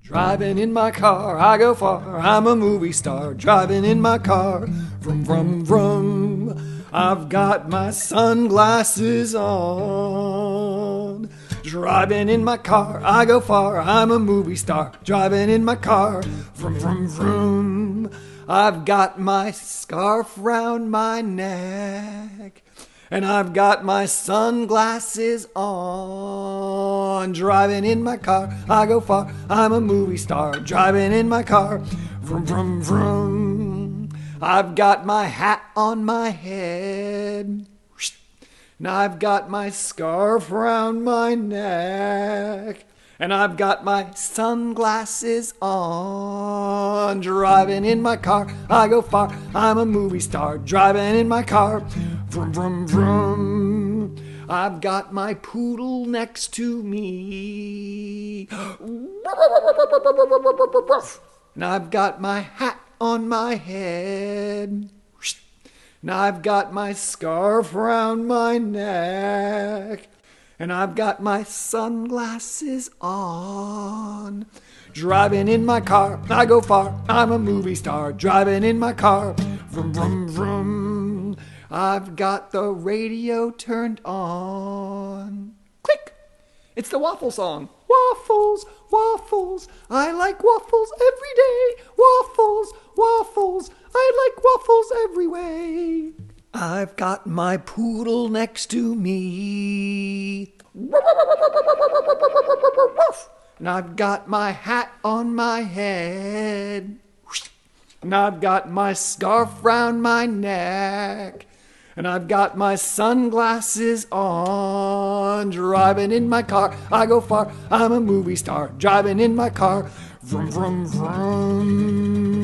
Driving in my car, I go far, I'm a movie star. Driving in my car, vroom, vroom, vroom. I've got my sunglasses on. Driving in my car, I go far, I'm a movie star. Driving in my car, vroom, vroom, vroom. I've got my scarf round my neck, and I've got my sunglasses on. Driving in my car, I go far, I'm a movie star. Driving in my car, vroom, vroom, vroom. I've got my hat on my head, and I've got my scarf round my neck, and I've got my sunglasses on. Driving in my car, I go far, I'm a movie star. Driving in my car, vroom, vroom, vroom. I've got my poodle next to me, and I've got my hat on my head, and I've got my scarf round my neck, and I've got my sunglasses on. Driving in my car, I go far, I'm a movie star. Driving in my car, vroom, vroom, vroom. I've got the radio turned on. Click! It's the waffle song. Waffles, waffles, I like waffles every day. Waffles, waffles, I like waffles every way. I've got my poodle next to me, and I've got my hat on my head, and I've got my scarf round my neck, and I've got my sunglasses on. Driving in my car, I go far, I'm a movie star. Driving in my car, vroom, vroom, vroom.